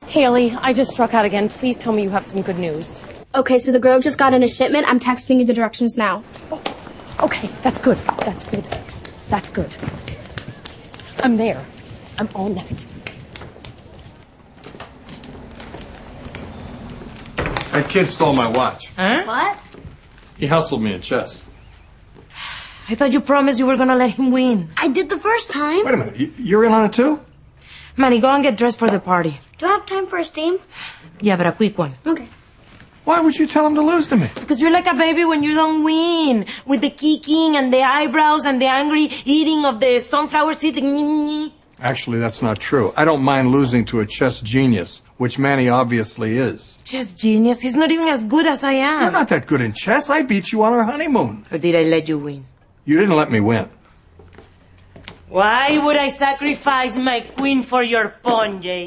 Haley, I just struck out again. Please tell me you have some good news. Okay, so the Grove just got in a shipment. I'm texting you the directions now. Oh, okay, that's good. That's good. That's good. I'm there. I'm on that. That kid stole my watch. Huh? What? He hustled me at chess. I thought you promised you were gonna let him win. I did the first time. Wait a minute, you're in on it too? Manny, go and get dressed for the party. Do I have time for a steam? Yeah, but a quick one. Okay. Why would you tell him to lose to me? Because you're like a baby when you don't win. With the kicking and the eyebrows and the angry eating of the sunflower seeds. Actually, that's not true. I don't mind losing to a chess genius, which Manny obviously is. Chess genius. He's not even as good as I am. You're not that good in chess. I beat you on our honeymoon. Or did I let you win? You didn't let me win. Why would I sacrifice my queen for your pawn, Jay?